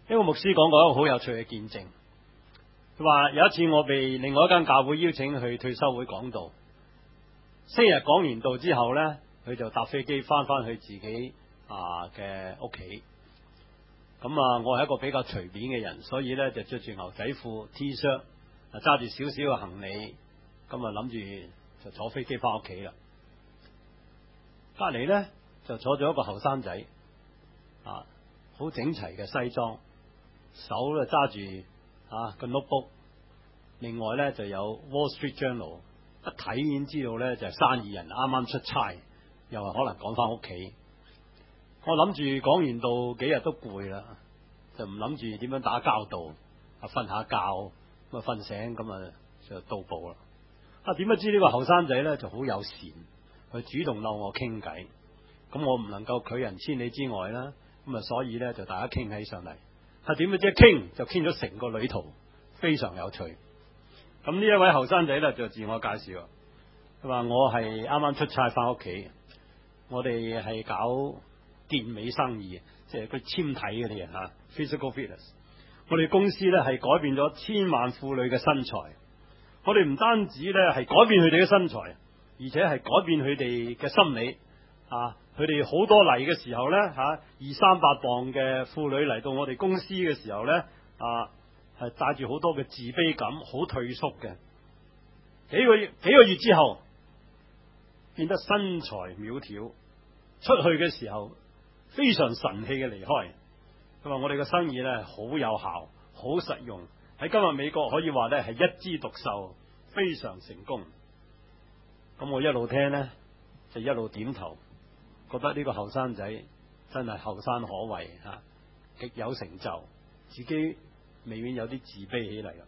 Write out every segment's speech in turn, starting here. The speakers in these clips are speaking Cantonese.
呢個牧師講過一個好有趣嘅見證。佢話有一次我被另外一間教會邀請去退休會講道，星期日講完道之後呢，佢就搭飛機翻去自己嘅屋企。咁我係一個比較隨便嘅人，所以呢就着住牛仔褲 T 恤，揸住少少嘅行李，咁諗住就坐飛機翻屋企啦。隔籬呢就坐咗一個後生仔，好整齊嘅西裝，手咧揸住個 notebook， 另外呢就有 Wall Street Journal， 一睇已經知道呢就係生意人，啱啱出差，又係可能趕翻屋企。我諗住講完道幾日都攰啦，就唔諗住點樣打交道，瞓下覺，咁瞓醒咁就到步啦。點不知呢個後生仔呢就好友善，佢主動溜我傾偈，咁我唔能夠拒人千里之外啦，咁所以呢就大家傾起上嚟。點不知一傾就傾咗成個旅途，非常有趣。咁呢一位後生仔呢就自我介紹，佢話我係啱啱出差翻屋企，我哋係搞健美生意，即係佢纖體嗰啲人physical fitness。我哋公司呢係改變咗千萬婦女嘅身材，我哋唔單止呢係改變佢哋嘅身材，而且係改變佢哋嘅心理。佢哋好多嚟嘅時候呢，200-300磅嘅婦女嚟到我哋公司嘅時候呢，係帶住好多嘅自卑感，好退縮嘅。幾個月之後，變得身材苗條，出去嘅時候非常神氣嘅離開。佢話我哋嘅生意呢好有效，好實用，喺今日美國可以話呢係一枝獨秀，非常成功。咁我一路聽呢，就一路點頭。覺得呢個後生仔真係後生可畏極有成就，自己未免有啲自卑起嚟。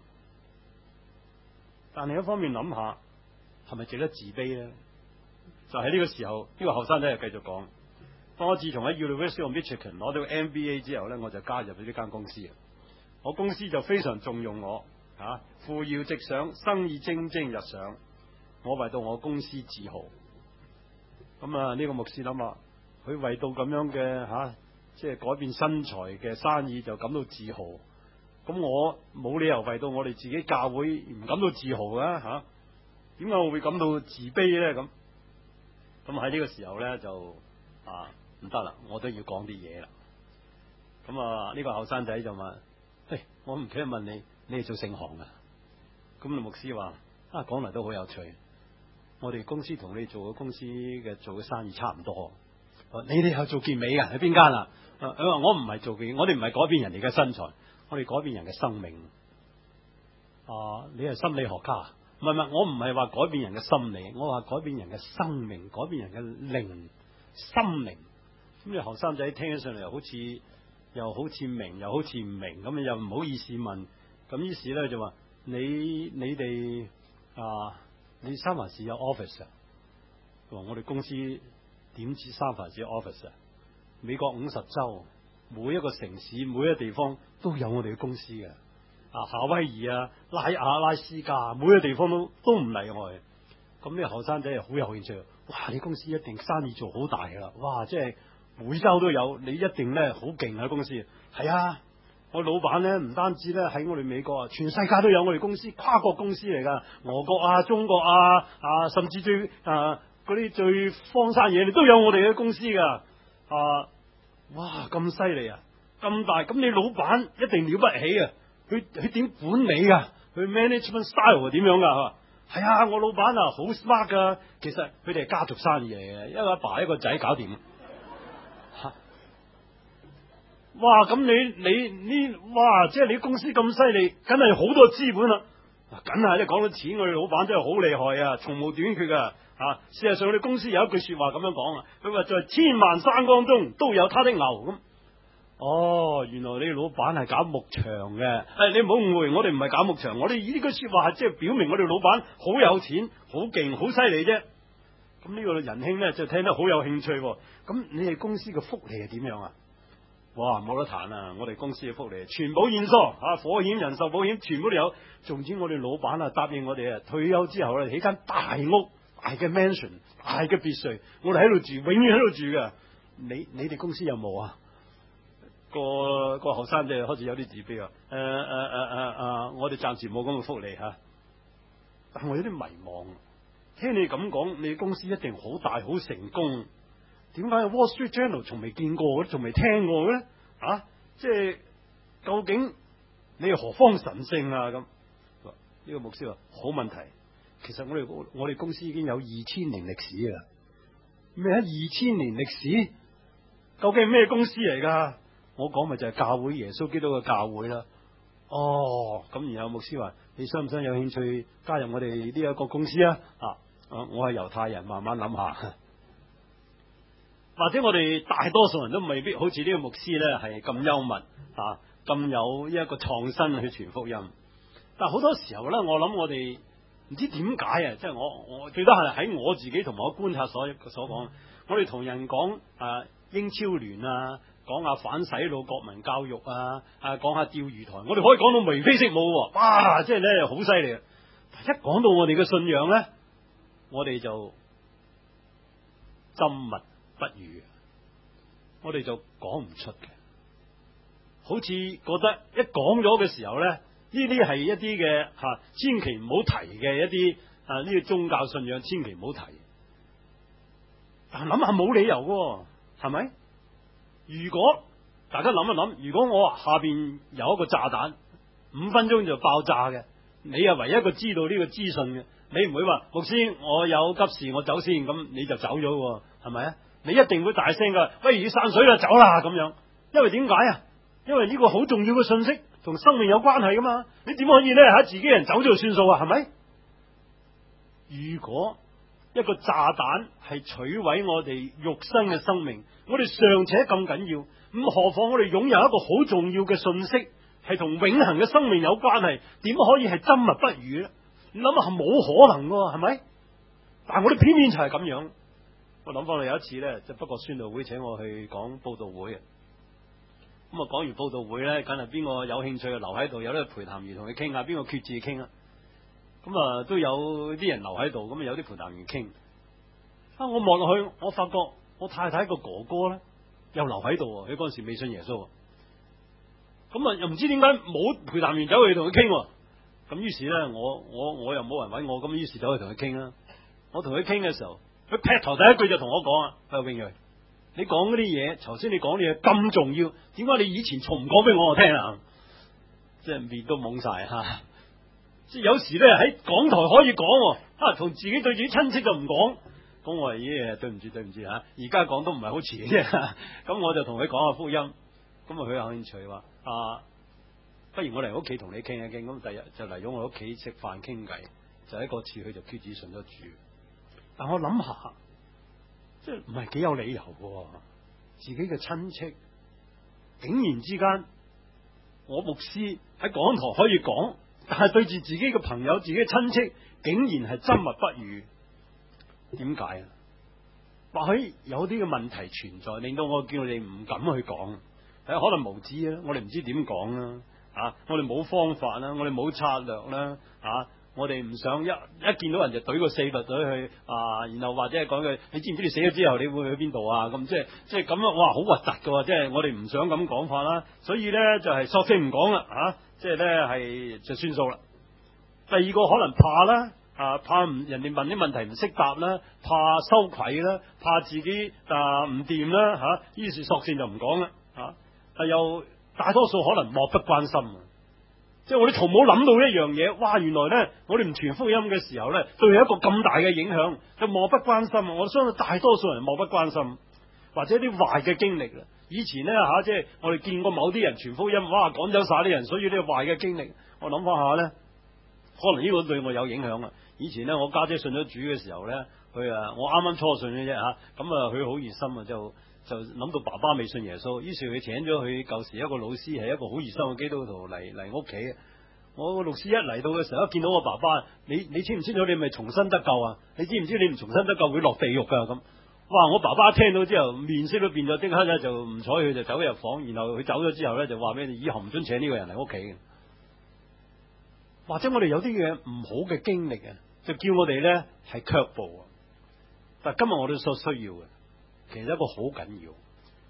但另一方面諗下，係咪值得自卑呢？就喺呢個時候，呢個後生仔就繼續講：當我自從喺 University of Michigan 攞到 MBA 之後呢，我就加入咗呢間公司。我公司就非常重用我，扶搖直上，生意蒸蒸日上，我為到我公司自豪。咁呢個牧師諗下，佢為到咁樣嘅即係改變身材嘅生意就感到自豪。咁我冇理由為到我哋自己教會唔感到自豪㗎。點解我會感到自卑呢？咁喺呢個時候呢，就唔得啦，我都要講啲嘢啦。咁呢個後生仔就問：喂，我唔記得問你，你係做聖行㗎？咁牧師話：講嚟都好有趣。我哋公司同你做嘅公司嘅做嘅生意差唔多。你哋係做健美嘅，喺邊間啊？佢話我唔係做健美，我哋唔係改變人哋嘅身材，我哋改變人嘅生命。你係心理學家？唔係，我唔係話改變人嘅心理，我話改變人嘅生命，改變人嘅靈心靈。咁你後生仔聽起上嚟又好似明，又好似唔明，咁又唔好意思問。咁於是咧就話你哋你三藩市有 office 啊？佢話我哋公司點知三藩市有 office 啊？美國50州，每一個城市，每一個地方都有我哋嘅公司嘅。夏威夷拉阿拉斯加，每一個地方都唔例外。咁呢個後生仔係好有興趣。哇！你公司一定生意做好大噶啦！哇！即係每州都有，你一定咧好勁啊！公司係啊！我老闆咧唔單止咧喺我哋美國全世界都有我哋公司，跨國公司嚟噶，俄國中國甚至最嗰啲最荒山野，你都有我哋嘅公司噶。哇！咁犀利啊，咁大，咁你老闆一定了不起啊！佢點管理噶？佢 management style 係點樣噶？係啊，我老闆好 smart 噶。其實佢哋係家族生意嚟嘅，一個阿爸一個仔搞掂。哇！咁你哇！即係你公司咁犀利，梗係好多資本啦。梗係你講到錢，我哋老闆真係好厲害啊，從無短缺噶。事實上，我哋公司有一句說話咁樣講啊，佢話在千萬山崗中都有他的牛咁。原來你老闆係搞牧場嘅。你唔好誤會，我哋唔係搞牧場，我哋呢句說話係即係表明我哋老闆好有錢、好勁、好犀利啫。咁呢個仁兄咧就聽得好有興趣。咁你哋公司嘅福利係點樣啊？哇，冇得彈啊！我哋公司嘅福利全保險疏，火險、人壽保險全部都有。總之我哋老闆答應我哋退休之後起間大屋、大嘅 mansion、大嘅別墅，我哋喺度住，永遠喺度住㗎。你哋公司有冇啊？ 個後生仔開始有啲自卑啊！我哋暫時冇咁嘅福利吓，但我有啲迷茫。聽你咁講，你公司一定好大好成功，點解 Wall Street Journal 從未見過，從未聽過嘅咧？啊，即係究竟你係何方神聖啊？咁呢個牧師話好問題，其實我哋公司已經有2000年歷史啦。咩2000年歷史？究竟係咩公司嚟噶？我講咪就係教會，耶穌基督嘅教會啦。哦，咁然後牧師話：你想唔想有興趣加入我哋呢一個公司啊？我係猶太人，慢慢諗下。或者我哋大多數人都未必好似呢個牧師咧，係咁幽默咁有一個創新去傳福音。但係好多時候咧，我諗我哋唔知點解啊，即係我最多係喺我自己同埋我觀察所講，我哋同人講英超聯啊，講下反洗腦國民教育講下釣魚台，我哋可以講到眉飛色舞，哇！即係咧好犀利。一講到我哋嘅信仰咧，我哋就緘默不語，我哋就講唔出嘅，好似覺得一講咗嘅時候咧，呢啲係一啲嘅千祈唔好提嘅一啲呢個宗教信仰，千祈唔好提。但諗下冇理由嘅，係咪？如果大家諗一諗，如果我下邊有一個炸彈，5分鐘就爆炸嘅，你係唯一一個知道呢個資訊嘅，你唔會話牧師我有急事我走先，咁你就走咗，係咪啊？你一定會大聲噶，喂，要散水啦，走啦咁樣。因為點解啊？因為呢個好重要嘅信息同生命有關係噶嘛，你點可以咧自己人走咗就算數啊？係咪？如果一個炸彈係摧毀我哋肉身嘅生命，我哋尚且咁緊要，咁何況我哋擁有一個好重要嘅信息，係同永恆嘅生命有關係，點可以係緘默不語咧？你諗下係冇可能噶，係咪？但係我哋偏偏就係咁樣。我諗翻嚟有一次咧，就不過宣道會請我去講佈道會啊。咁講完佈道會咧，梗係邊個有興趣留喺度，有啲陪談員同佢傾下，邊個決志傾啊？咁都有啲人留喺度，咁有啲陪談員傾。我望落去，我發覺我太太個哥哥咧又留喺度，佢嗰陣時未信耶穌。咁又唔知點解冇陪談員走去同佢傾。咁於是咧，我又冇人揾我，咁於是走去同佢傾啦。我同佢傾嘅時候，佢劈頭第一句就同我講啊，佢話永睿，你講嗰啲嘢，頭先你講啲嘢咁重要，點解你以前從唔講俾我聽啊？即係面都懵晒吓。即係有時咧喺講台可以講，同自己對自己親戚就唔講。咁我話咦，對唔住吓，而家講都唔係好遲嘅啫。咁我就同佢講下福音。咁佢有興趣話不如我嚟屋企同你傾一傾。咁第日就嚟咗我屋企食飯傾偈，就喺嗰次佢就決志信咗主。但我諗下，即係唔係幾有理由嘅，自己嘅親戚竟然之間，我牧師喺講台可以講，但係對住自己嘅朋友、自己嘅親戚，竟然係緘默不語。點解啊？或許有啲嘅問題存在，令到我叫你唔敢去講。可能無知啦，我哋唔知點講啦，我哋冇方法啦，我哋冇策略啦，我哋唔想一見到人就懟個4律隊去，然後或者係講句，你知唔知你死咗之後你會去邊度啊？咁即係咁啊！哇，好核突噶，即係我哋唔想咁講法啦。所以咧就係索性唔講啦，即係咧係就算數啦。第二個可能怕啦。怕人哋問啲問題唔識答啦，怕羞愧啦，怕自己唔掂啦，於是索性就唔講啦，又大多數可能漠不關心，即係我哋從冇諗到一樣嘢，哇！原來咧我哋唔傳福音嘅時候咧，對佢一個咁大嘅影響，就漠不關心。我相信大多數人漠不關心，或者啲壞嘅經歷啦。以前咧即係我哋見過某啲人傳福音，哇，趕走晒啲人，所以呢個壞嘅經歷，我諗翻下咧，可能呢個對我有影響啊。以前咧，我家姐信咗主嘅時候咧，佢我啱啱初信嘅啫咁佢好熱心就諗到爸爸未信耶穌，於是佢請咗佢舊時一個老師，係一個好熱心嘅基督徒嚟屋企。我個律師一嚟到嘅時候，一見到我爸爸，你清唔清楚你咪重新得救啊？你知唔知你唔重新得救會落地獄噶？咁哇！我爸爸聽到之後面色都變咗，即刻咧就唔睬佢，就走入房，然後佢走咗之後咧就話俾你以後唔准請呢個人嚟屋企嘅。或者我哋有啲嘢唔好嘅經歷就叫我哋咧係卻步。但今日我哋所需要嘅，其實一個好緊要，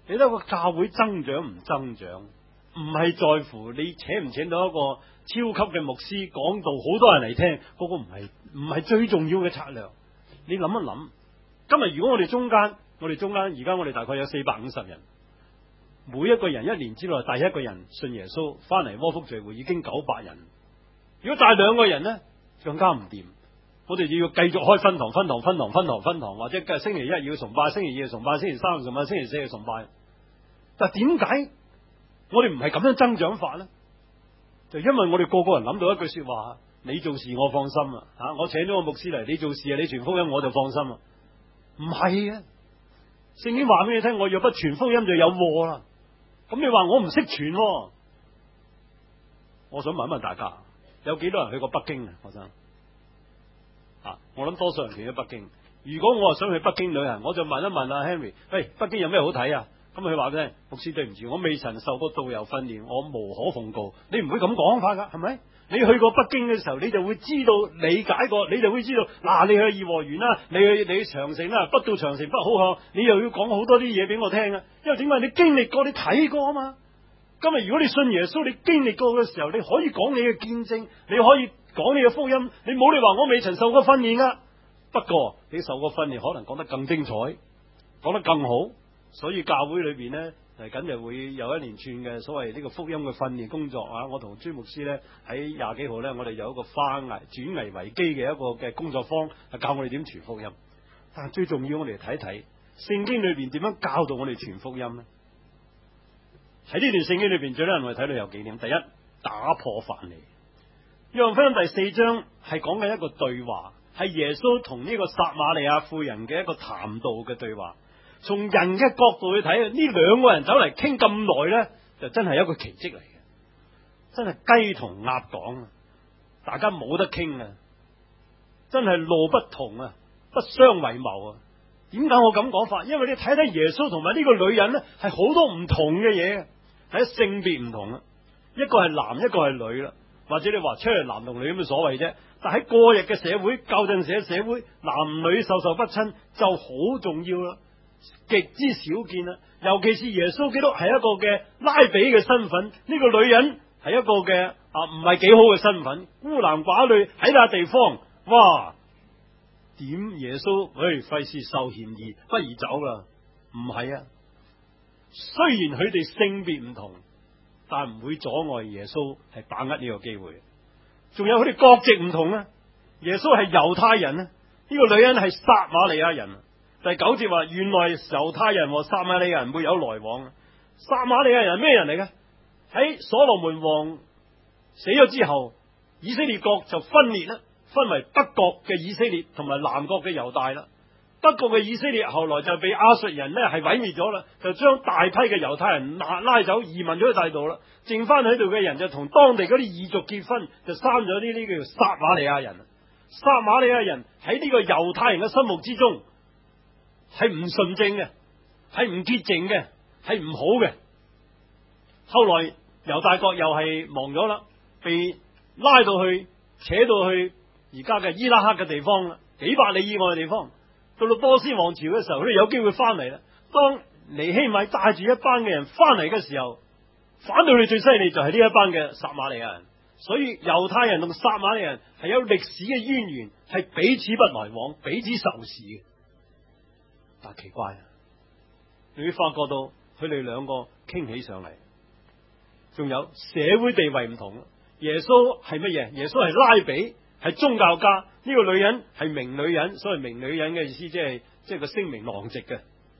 你睇個教會增長唔增長，唔係在乎你請唔請到一個超級嘅牧師講道，好多人嚟聽，嗰個唔係最重要嘅策略。你諗一諗，今日如果我哋中間而家我哋大概有450人，每一個人一年之內第一個人信耶穌翻嚟窩福聚會已經900人，如果帶2個人呢，更加唔掂。我哋要繼續開分堂，或者星期一要崇拜，星期二要崇拜，星期三要崇拜，星期四要崇拜。但係點解我哋唔係咁樣增長法呢？就因為我哋個人諗到一句說話：你做事我放心啊！吓，我請咗個牧師嚟，你做事啊，你傳福音我就放心啊！唔係嘅，聖經話俾你聽，我若不傳福音就有禍啦。咁你話我唔識傳，我想問一問大家，有幾多人去過北京啊？學生啊，我諗多數人去咗北京。如果我話想去北京旅行，我就問一問阿 Henry， 喂，北京有咩好睇啊？咁佢話咧，牧師對唔住，我未曾受過導遊訓練，我無可奉告。你唔會咁講法噶，係咪？你去過北京嘅時候，你就會知道理解過，你就會知道嗱，你去頤和園啦，你去長城啦，不到長城不好看，你又要講好多啲嘢俾我聽啊！因為點解你經歷過，你睇過啊嘛。今日如果你信耶穌，你經歷過嘅時候，你可以講你嘅見證，你可以講你嘅福音，你冇你話我未曾受過訓練啊。不過你受過訓練，可能講得更精彩，講得更好。所以教會裏邊呢，嚟緊就會有一連串嘅所謂呢個福音嘅訓練工作啊！我同朱牧師呢，喺20幾號呢，我哋有一個轉危為機嘅一個嘅工作坊，係教我哋點傳福音。但係最重要，我哋睇睇聖經裏邊點樣教導我哋傳福音呢？喺呢段聖經裏邊，最多人我哋睇到有幾點。第一，打破藩籬。約翰福音第4章係講緊一個對話，係耶穌同呢個撒瑪利亞婦人嘅一個談道嘅對話。從人嘅角度去睇，呢2個人走嚟傾咁耐呢，就真係一個奇蹟嚟嘅，真係雞同鴨講，大家冇得傾啊！真係路不同啊，不相為謀啊！點解我咁講法？因為你睇睇耶穌同埋呢個女人呢，係好多唔同嘅嘢，睇性別唔同啊，一個係男，一個係女啦。或者你話出嚟男同女有咩所謂啫？但喺過日嘅社會，舊陣時嘅社會，男女授受不親就好重要啦。極之少見啦，尤其是耶穌基督係一個嘅拉比嘅身份，呢個女人係一個嘅唔係幾好嘅身份，孤男寡女喺笪地方，哇！點耶穌？費事受嫌疑，不如走啦。唔係啊，雖然佢哋性別唔同，但唔會阻礙耶穌係把握呢個機會。仲有佢哋國籍唔同啊，耶穌係猶太人啊，呢個女人係撒瑪利亞人。第9節話，原來猶太人和撒瑪利亞人沒有來往。撒瑪利亞人咩人嚟嘅？喺所羅門王死咗之後，以色列國就分裂啦，分為北國嘅以色列同埋南國嘅猶大啦。北國嘅以色列後來就被亞述人呢係毀滅咗啦，就將大批嘅猶太人拉走，移民咗去大度啦。剩翻喺度嘅人就同當地嗰啲異族結婚，就生咗呢啲叫做撒瑪利亞人。撒瑪利亞人喺呢個猶太人嘅心目之中，係唔純正嘅，係唔潔淨嘅，係唔好嘅。後來猶大國又係亡咗啦，被拉到去扯到去而家嘅伊拉克嘅地方啦，幾百里以外嘅地方。到波斯王朝嘅時候，佢哋有機會翻嚟啦。當尼希米帶住一班嘅人翻嚟嘅時候，反對佢最犀利就係呢一班嘅撒瑪利亞人。所以猶太人同撒瑪利亞人係有歷史嘅淵源，係彼此不來往，彼此仇視嘅。但奇怪啊，你會發覺到佢哋兩個傾起上嚟，仲有社會地位唔同。耶穌係乜嘢？耶穌係拉比，係宗教家。呢個女人係名女人，所謂名女人嘅意思，即係個聲名狼藉嘅。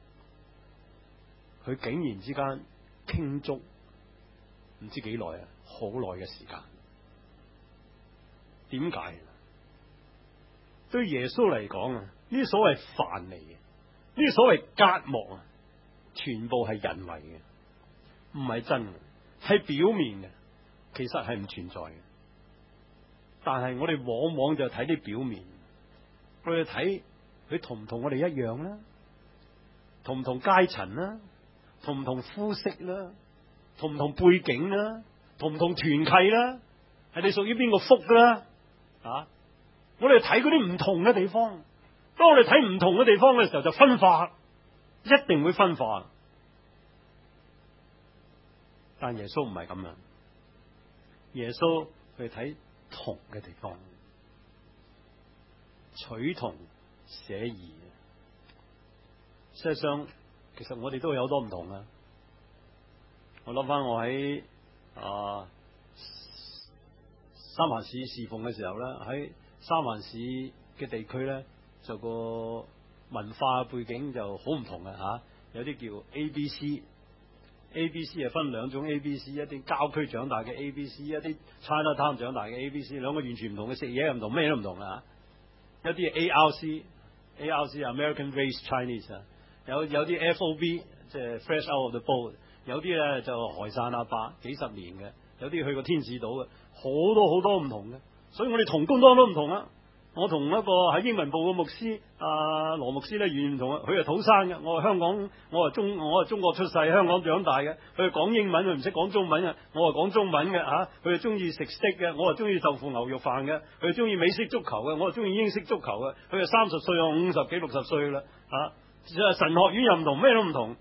佢竟然之間傾足唔知幾耐啊，好耐嘅時間。點解？對耶穌嚟講啊，呢啲所謂藩籬，呢啲所謂隔膜啊，全部係人為嘅，唔係真嘅，係表面嘅，其實係唔存在嘅。但係我哋往往就睇啲表面，我哋睇佢同唔同我哋一樣啦，同唔同階層啦，同唔同膚色啦，同唔同背景啦，同唔同團契啦，係你屬於邊個福啦？我哋睇嗰啲唔同嘅地方，當我哋睇唔同嘅地方嘅時候，就分化，一定會分化。 但耶穌唔係咁樣，耶穌去睇銅嘅地方，取銅捨義。事實上，其實我哋都有好多唔同啊！我諗翻我喺三藩市侍奉嘅時候咧，喺三藩市嘅地區咧，就個文化背景就好唔同嘅吓。有啲叫 ABC 係分兩種 ABC， 一啲郊區長大嘅 ABC， 一啲 Chinatown 長大嘅 ABC， 兩個完全唔同嘅，食嘢又唔同，咩都唔同啊！一啲 ARC American Race Chinese 啊，有啲 FOB 即係 Fresh Out of the Boat， 有啲咧就海山阿伯幾十年嘅，有啲去過天使島嘅，好多唔同嘅，所以我哋同工當都唔同啊！我同一個喺英文部嘅牧師羅牧師咧，完全唔同啊！佢係土生嘅，我係香港，我係中國出世，香港長大嘅。佢係講英文，佢唔識講中文嘅，我係講中文嘅嚇。佢係中意食 steak 嘅，我係中意豆腐牛肉飯嘅。佢係中意美式足球嘅，我係中意英式足球嘅。佢係30歲，我50幾60歲啦嚇。神學院又唔同，咩都唔同，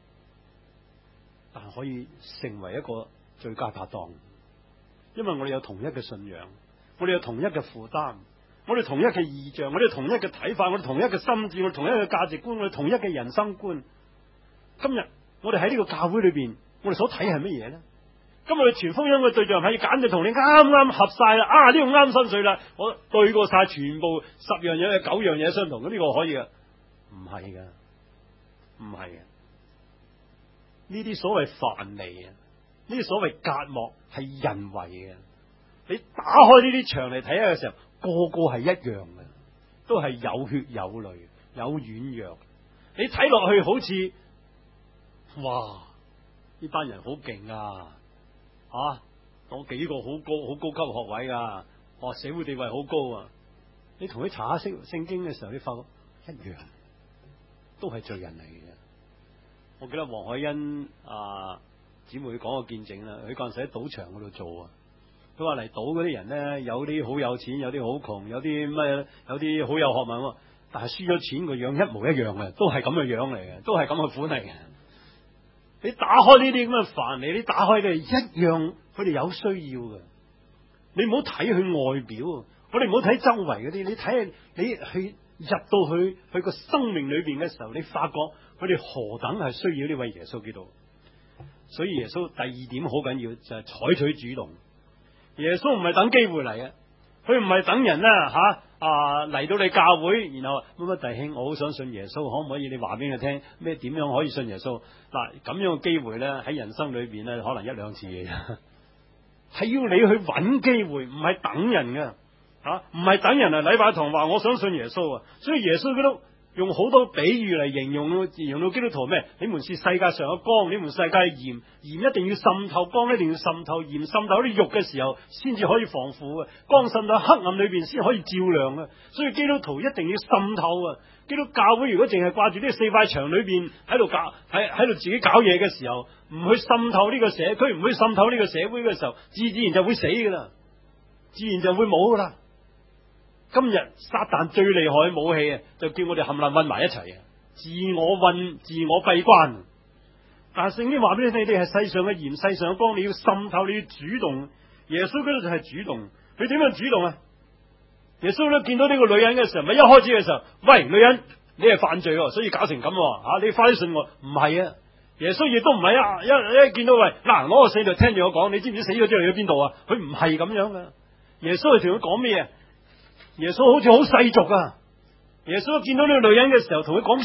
但係可以成為一個最佳拍檔，因為我哋有同一嘅信仰，我哋有同一嘅負擔。我哋同一嘅異象，我哋同一嘅睇法，我哋同一嘅心智，我哋同一嘅價值觀，我哋同一嘅人生觀。今日我哋喺呢個教會裏邊，我哋所睇係乜嘢咧？今日我哋傳福音嘅對象係簡直同你啱啱合晒啦！啊，呢個啱心水啦！我對過晒全部10樣嘢、9樣嘢相同，咁呢個可以嘅？唔係嘅，唔係嘅。呢啲所謂藩籬啊，呢啲所謂隔膜係人為嘅。你打開呢啲牆嚟睇下嘅時候，個個係一樣嘅，都係有血有淚，有軟弱。你睇落去好似，哇！呢班人好勁啊！我幾個好高級學位噶，社會地位好高啊！你同佢查下聖經嘅時候，你發覺一樣，都係罪人嚟嘅。我記得黃海欣姊妹講個見證啦，佢嗰陣時喺賭場嗰度做啊。佢話嚟賭嗰啲人咧，有啲好有錢，有啲好窮，有啲咩，有啲好有學問，但係輸咗錢個樣一模一樣嘅，都係咁嘅樣嚟嘅，都係咁嘅款嚟嘅。你打開呢啲咁嘅藩籬，你打開嘅一樣，佢哋有需要嘅。你唔好睇佢外表，我哋唔好睇周圍嗰啲，你睇下你去入到去個生命裏邊嘅時候，你發覺佢哋何等係需要呢位耶穌基督。所以耶穌第二點好緊要就係採取主動。耶穌唔係等機會嚟嘅，佢唔係等人啦嚟到你教會，然後乜弟兄，我好想信耶穌，可唔可以你話俾佢聽咩點樣可以信耶穌？嗱，咁樣嘅機會咧喺人生裏邊咧可能1、2次嘅啫，係要你去揾機會，唔係等人嘅唔係等人嚟禮拜堂話我想信耶穌啊！所以耶穌基督用好多比喻嚟形容到基督徒咩？你們是世界上嘅光，你們世界嘅鹽，鹽一定要滲透，光一定要滲透，鹽滲透啲肉嘅時候，先至可以防腐嘅；光滲到黑暗裏邊，先可以照亮嘅。所以基督徒一定要滲透啊！基督教會如果淨係掛住呢4塊牆裏邊喺度自己搞嘢嘅時候，唔去滲透呢個社區，唔去滲透呢個社會嘅時候，自然就會死噶啦，自然就會冇噶啦。今日撒旦最厲害嘅武器啊，就叫我哋冚唪唥混埋一齊啊，自我閉關。但係聖經話俾你聽，你哋係世上嘅鹽，世上嘅光，你要滲透，你要主動。耶穌嗰度就係主動，佢點樣主動啊？耶穌咧見到呢個女人嘅時候，咪一開始嘅時候，喂，女人，你係犯罪，所以搞成咁你快啲信我。唔係啊，耶穌亦都唔係一見到喂，嗱，攞個死就聽住我講，你知唔知死咗之後去咗邊度啊？佢唔係咁樣噶。耶穌係同佢講咩啊？耶穌好似好世俗啊！耶穌見到呢個女人嘅時候，同佢講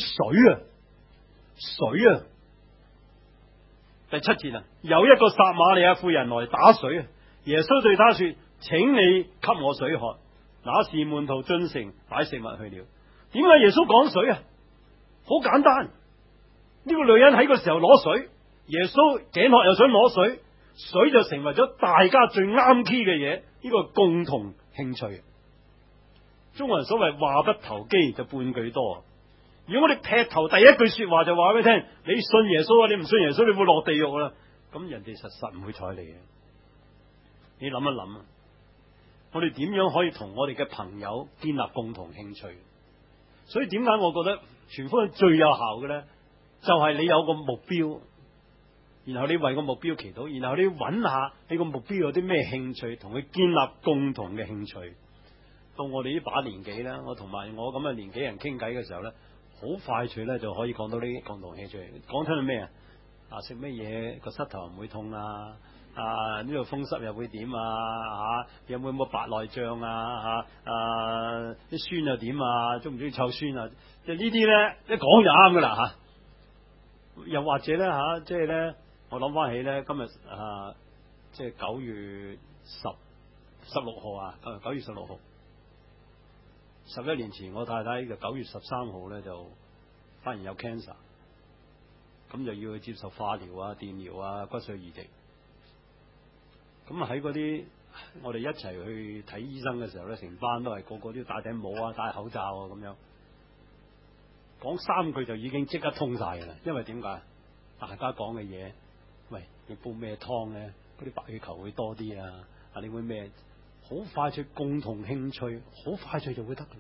水啊！第7節啊，有一個撒瑪利亞婦人來打水啊！耶穌對他說：請你給我水喝。那時門徒進城擺食物去了。點解耶穌講水啊？好簡單，呢個女人喺個時候攞水，耶穌頸渴又想攞水，水就成為咗大家最啱 key 嘅嘢，呢個共同興趣。中國人所謂話不投機就半句多。如果我哋劈頭第一句說話就話俾你聽，你信耶穌啊，你唔信耶穌你會落地獄啦，咁人哋實唔會睬你嘅。你諗一諗啊，我哋點樣可以同我哋嘅朋友建立共同興趣？所以點解我覺得傳福音最有效嘅咧，就係你有個目標， 然後你為個目標祈禱，然後你揾下你個目標有啲咩興趣，同佢建立共同嘅興趣。到我哋呢把年紀咧，我同埋我咁嘅年紀人傾偈嘅時候咧，好快脆咧就可以講到呢啲共同興趣。講出係咩啊？食乜嘢個膝頭唔會痛啊？呢度風濕又會點啊？有冇白內障啊？啲酸又點啊？中唔中意臭酸啊？即係呢啲咧一講就啱噶啦吓。又或者咧即係咧，我諗翻起咧今日即係9月16號啊，9月16號，11年前我太太嘅9月13號咧就發現有 cancer， 咁就要去接受化療啊、電療啊、骨髓移植。咁喺嗰啲我哋一齊去睇醫生嘅時候咧，成班都係個個都要戴頂帽啊、戴口罩啊咁樣。講3句就已經即刻通晒㗎啦，因為點解？大家講嘅嘢，喂，你煲咩湯咧？嗰啲白血球會多啲啊！你會咩？好快脆共同興趣，好快脆就會得㗎。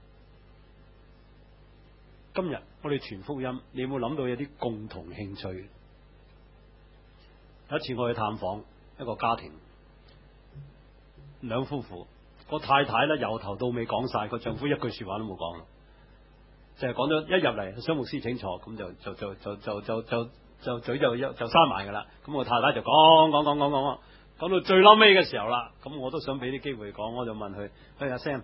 今日我哋傳福音，你有冇諗到有啲共同興趣？有一次我去探訪一個家庭，兩夫婦，個太太咧由頭到尾講晒，個丈夫一句說話都冇講，就係講咗一入嚟，想牧師請坐，咁就嘴就閂埋噶啦。咁我太太就講到最嬲尾嘅時候啦，咁我都想俾啲機會講，我就問佢：阿 Sam，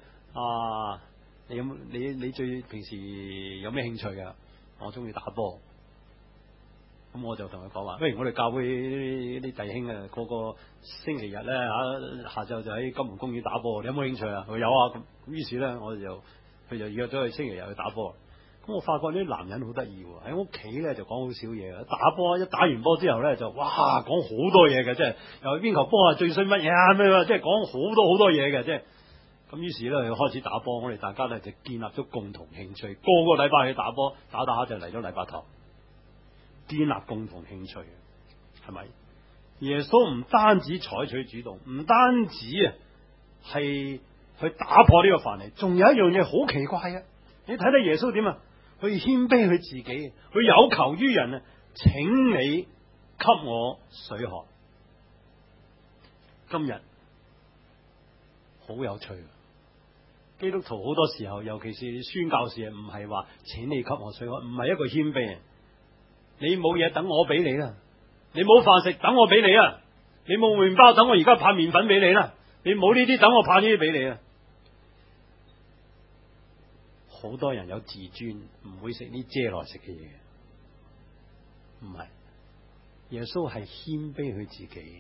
你最平時有咩興趣㗎？我中意打波。咁我就同佢講話，不如我哋教會啲弟兄啊，個個星期日咧下晝就喺金門公園打波，你有冇興趣啊？佢有啊。咁於是咧，佢就約咗去星期日去打波。咁我發覺呢啲男人好得意喎，喺屋企咧就講好少嘢，打波一打完波之後咧就哇講好多嘢嘅，即係又邊球波啊最衰乜嘢啊咩，即係講好多嘢嘅，即係咁。於是咧佢開始打波，我哋大家咧就建立咗共同興趣，個個禮拜去打波，打下就嚟咗禮拜堂，建立共同興趣，係咪？耶穌唔單止採取主動，唔單止係去打破呢個範例，仲有一樣嘢好奇怪嘅，你睇睇耶穌點啊？佢謙卑佢自己，佢有求於人啊！請你給我水喝。今日好有趣，基督徒好多時候，尤其是宣教士，唔係話請你給我水喝，唔係一個謙卑。你冇嘢等我俾你啦，你冇飯食等我俾你啊，你冇麵包等我而家派麵粉俾你啦，你冇呢啲等我派呢啲俾你啊。好多人有自尊，唔會食呢遮來食嘅嘢，唔係。耶穌係謙卑佢自己。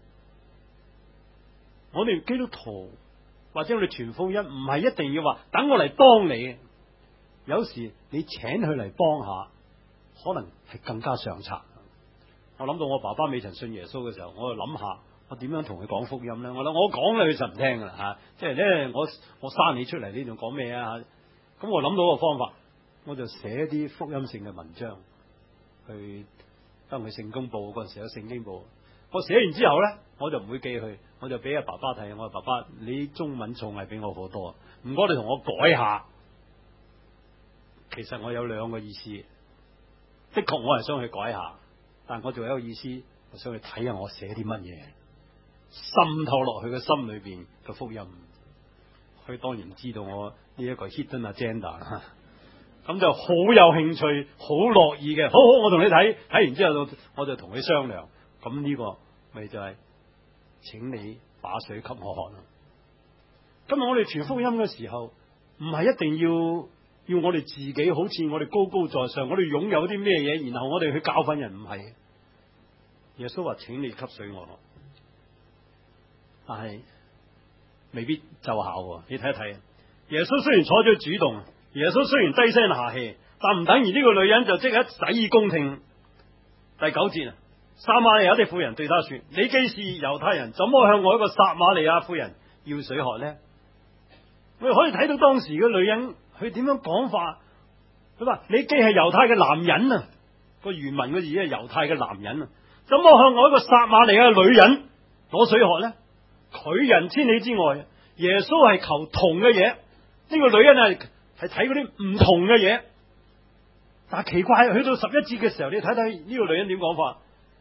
我哋基督徒或者我哋傳福音，唔係一定要話等我嚟幫你。有時你請佢嚟幫下，可能係更加上策。我諗到我爸爸未曾信耶穌嘅時候，我就諗下我點樣同佢講福音咧。我諗我講咧佢就唔聽噶啦吓，即係咧我生你出嚟，你仲講咩啊？咁我諗到個方法，我就寫啲福音性嘅文章去登去聖公報，嗰陣時有聖經報。我寫完之後咧，我就唔會寄去，我就俾阿爸爸睇。我話爸爸，你中文造詣比我好多，唔該你同我改下。其實我有兩個意思，的確我係想去改下，但我仲有一個意思，我想去睇下我寫啲乜嘢，滲透落去嘅心裏邊嘅福音。佢當然知道我呢一個 hidden agenda， 咁就好有興趣，好樂意嘅。好，我同你睇完之後，我就同佢商量。咁呢個咪就係請你把水給我喝。今日我哋傳福音嘅時候，唔係一定要我哋自己好似我哋高高在上，我哋擁有啲咩嘢，然後我哋去教訓人，唔係。耶穌話請你給水我喝，但係未必奏效。你睇一睇，耶穌雖然採取主動，耶穌雖然低聲下氣，但唔等於呢個女人就即刻洗耳恭聽。第9節啊，撒瑪利亞的婦人對他說：你既是猶太人，怎麼向我一個撒瑪利亞婦人要水喝呢？我哋可以睇到當時嘅女人佢點樣講法。佢話你既係猶太嘅男人啊，個原文嘅字係猶太嘅男人啊，怎麼向我一個撒瑪利亞嘅女人攞水喝呢？拒人千里之外，耶穌係求同嘅嘢，呢個女人係睇嗰啲唔同嘅嘢。但係奇怪，去到11節嘅時候，你睇睇呢個女人點講法？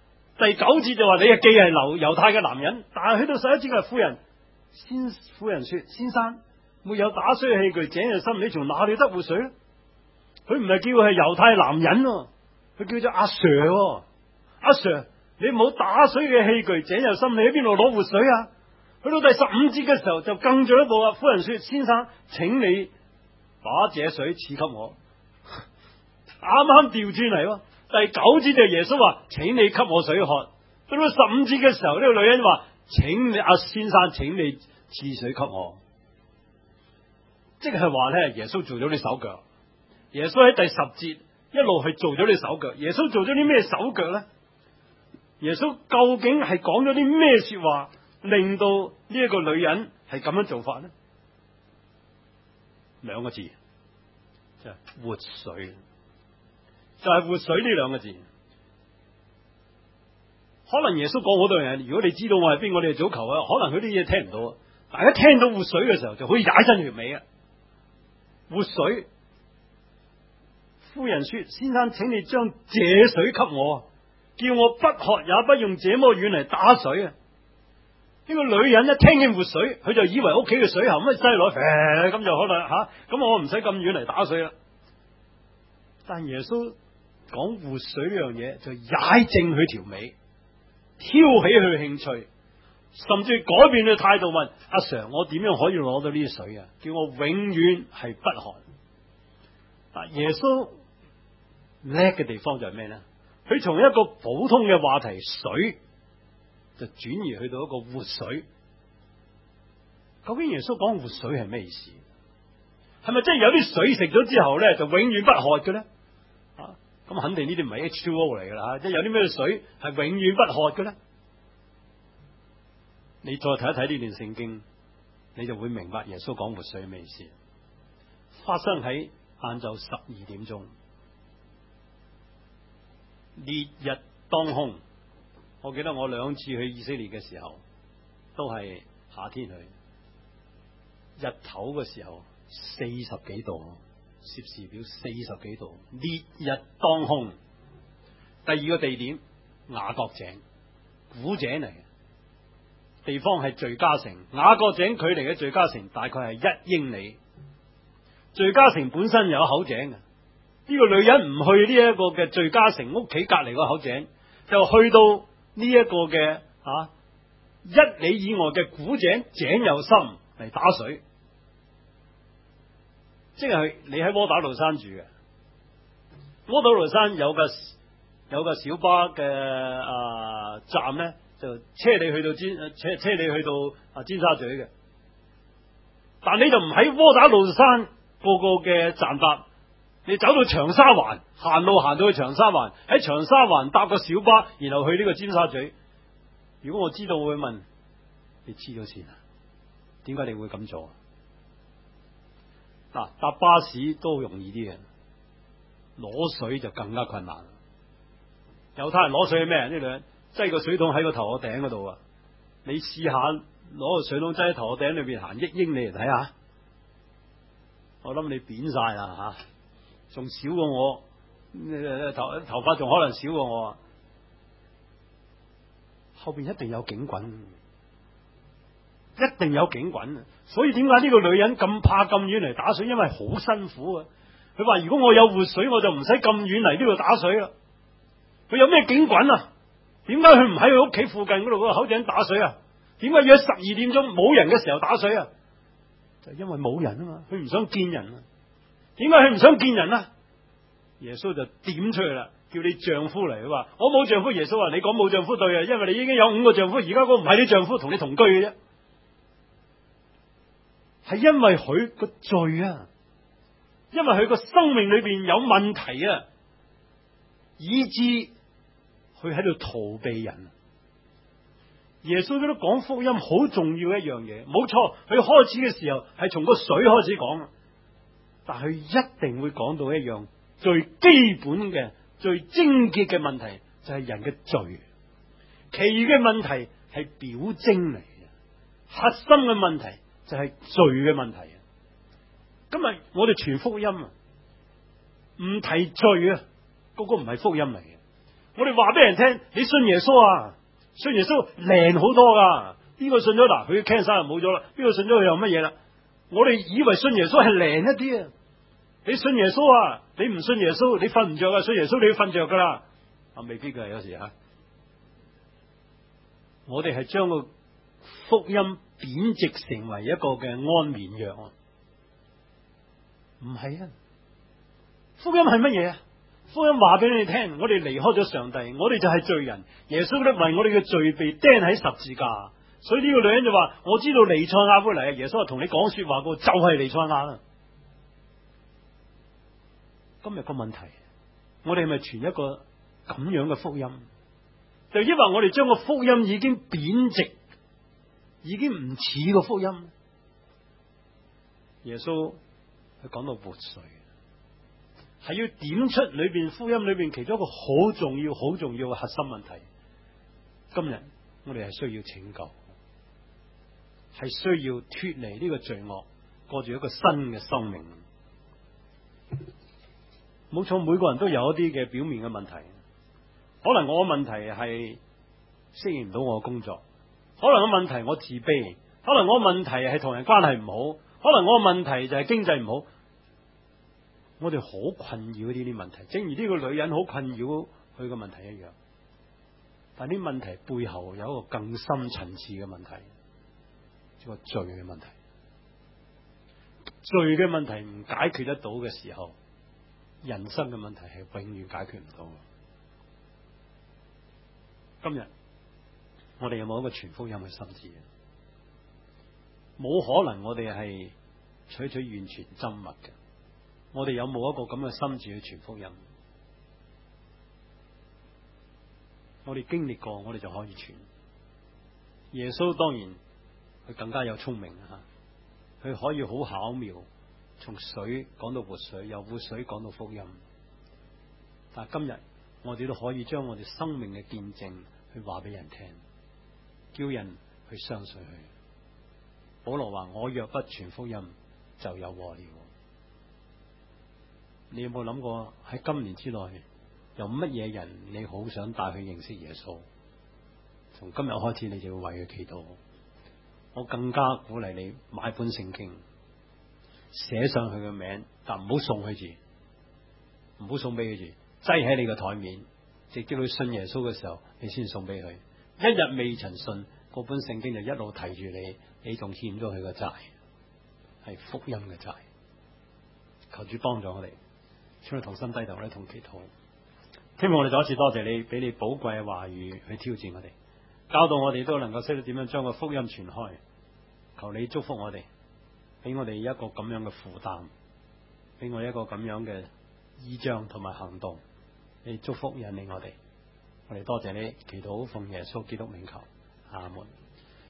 第9節就話你既係猶太嘅男人，但係去到11節嘅婦人說：先生，沒有打水嘅器具，井又深，你從哪裏得活水呢？佢唔係叫佢係猶太男人，佢叫做阿 Sir。阿 Sir， 你唔好打水嘅器具，井又深，你喺邊度攞活水啊？去到第15節嘅時候就更進一步啦。婦人說：先生，請你把這水賜給我。啱啱調轉嚟，第9節就耶穌話：請你給我水喝。到到15節嘅時候，呢個女人話：請你先生，請你賜水給我。即係話咧，耶穌做咗你手腳。耶穌喺第10節一路去做咗你手腳。耶穌做咗啲咩手腳咧？耶穌究竟係講咗啲咩說話，令到呢一個女人係咁樣做法呢？2個字，就係活水，就係活水呢2個字。可能耶穌講好多嘢，如果你知道我係邊個，你係早求啊，可能佢啲嘢聽唔到。大家聽到活水嘅時候，就可以踩親條尾啊！活水，婦人說：先生，請你將這水給我，叫我不渴也不用這麼遠嚟打水啊！呢個女人一聽見活水，佢就以為屋企嘅水喉咁擠落，咁就可能咁我唔使咁遠嚟打水啦。但耶穌講活水呢樣嘢，就踩正佢條尾，挑起佢興趣，甚至改變佢態度，問阿 Sir：我點樣可以攞到呢啲水啊？叫我永遠係不渴。嗱，耶穌叻嘅地方就係咩呢？佢從一個普通嘅話題水，就轉移去到一個活水。究竟耶穌講活水係咩意思？係咪真係有啲水食咗之後咧，就永遠不渴嘅咧？咁肯定呢啲唔係 H2O 嚟噶啦，即係有啲咩水係永遠不渴嘅咧？你再睇一睇呢段聖經，你就會明白耶穌講活水係咩意思。發生喺晏晝12點鐘，烈日當空。我記得我2次去以色列嘅時候，都係夏天去，日頭嘅時候40幾度，攝氏表40幾度，烈日當空。第2個地點雅各井，古井嚟嘅，地方係敘加城。雅各井距離嘅敘加城大概係1英里。敘加城本身有口井嘅，呢個女人唔去呢一個嘅敘加城屋企隔籬個口井，就去到呢一個嘅1里以外嘅古井，井又深嚟打水。即係你喺窩打老山住嘅，窩打老山有個小巴嘅站咧，就車你去到尖沙咀嘅。但你就唔喺窩打老山個嘅站搭，你走到長沙灣，行路行到去長沙灣，喺長沙灣搭個小巴，然後去呢個尖沙咀。如果我知道，我會問你黐咗線啊？點解你會咁做？搭巴士都容易啲嘅，攞水就更加困難。猶太人攞水係咩？呢女人擠個水桶喺個頭殼頂嗰度啊！你試下攞個水桶擠喺頭殼頂裏邊行1英里嚟睇下，我諗你扁晒啦吓，仲少過我，頭髮仲可能少過我。後邊一定有警棍，一定有警棍。所以點解呢個女人咁怕咁遠嚟打水？因為好辛苦啊！佢話如果我有活水，我就唔使咁遠嚟呢度打水啦。佢有咩警棍啊？點解佢唔喺佢屋企附近嗰度嗰個口井打水啊？點解要喺12點鐘冇人嘅時候打水啊？就因為冇人啊嘛，佢唔想見人啊。點解佢唔想見人啊？耶穌就點出去啦，叫你丈夫嚟。佢話我冇丈夫。耶穌話你講冇丈夫對啊，因為你已經有5個丈夫，而家嗰個唔係你丈夫，同你同居嘅啫。係因為佢個罪啊，因為佢個生命裏邊有問題啊，以致佢喺度逃避人。耶穌都講福音好重要一樣嘢，冇錯，佢開始嘅時候係從個水開始講，但佢一定會講到一樣最基本嘅、最症結嘅問題，就係人嘅罪。其餘嘅問題係表徵嚟嘅，核心嘅問題就係罪嘅問題。今日我哋傳福音啊，唔提罪啊，嗰個唔係福音嚟嘅。 我哋話俾人聽，你信耶穌啊，信耶穌靈好多噶。呢個信咗嗱，佢嘅 cancer 又冇咗啦。呢個信咗佢又乜嘢啦？我哋以為信耶穌係靈一啲啊。你信耶穌啊，你唔信耶穌，你瞓唔着啊。信耶穌你要瞓着噶啦。未必噶，有時吓。我哋係將個福音貶值成為一個嘅安眠藥啊。唔係啊，福音係乜嘢啊？福音話俾你聽，我哋離開咗上帝，我哋就係罪人。耶穌咧為我哋嘅罪被釘喺十字架，所以呢個女人就話：我知道彌賽亞會嚟啊！耶穌同你講說話個就係彌賽亞啦。今日個問題，我哋係咪傳一個咁樣嘅福音？就因為我哋將個福音已經貶值，已經唔似個福音。耶穌佢講到活水，係要點出裏邊福音裏邊其中一個好重要、好重要嘅核心問題。今日我哋係需要拯救，係需要脫離呢個罪惡，過住一個新嘅生命。冇錯，每個人都有一啲嘅表面嘅問題。可能我嘅問題係適應唔到我嘅工作，可能我問題我自卑，可能我問題係同人關係唔好，可能我嘅問題就係經濟唔好。我哋好困擾呢啲問題，正如呢個女人好困擾佢嘅問題一樣。但係呢問題背後有一個更深層次嘅問題，一個罪嘅問題。罪嘅問題唔解決得到嘅時候，人生嘅問題係永遠解決唔到。今日我哋有冇一個傳福音嘅心志？冇可能我哋係取完全真密嘅。我哋有冇一個咁嘅心志去傳福音？我哋經歷過，我哋就可以傳。耶穌當然佢更加有聰明啊！佢可以好巧妙，從水講到活水，由活水講到福音。但係今日我哋都可以將我哋生命嘅見證去話俾人聽，叫人去相信佢。保羅話：我若不傳福音，就有禍了。你有冇諗過喺今年之內有乜嘢人你好想帶去認識耶穌？從今日開始，你就要為佢祈禱。我更加鼓勵你買本聖經，寫上佢嘅名，但唔好送佢住，唔好送俾佢住，擠喺你個台面，直至佢信耶穌嘅時候，你先送俾佢。一日未曾信，嗰本聖經就一路提住你，你仲欠咗佢個債，係福音嘅債。求主幫助我哋。請你同心低頭咧，同祈禱。希望我哋再一次多謝你，俾你寶貴嘅話語去挑戰我哋，教導我哋都能夠識得點樣將個福音傳開。求你祝福我哋，俾我哋一個咁樣嘅負擔，俾我哋一個咁樣嘅意象同埋行動。你祝福引領我哋，我哋多謝你。祈禱奉耶穌基督名求，阿門。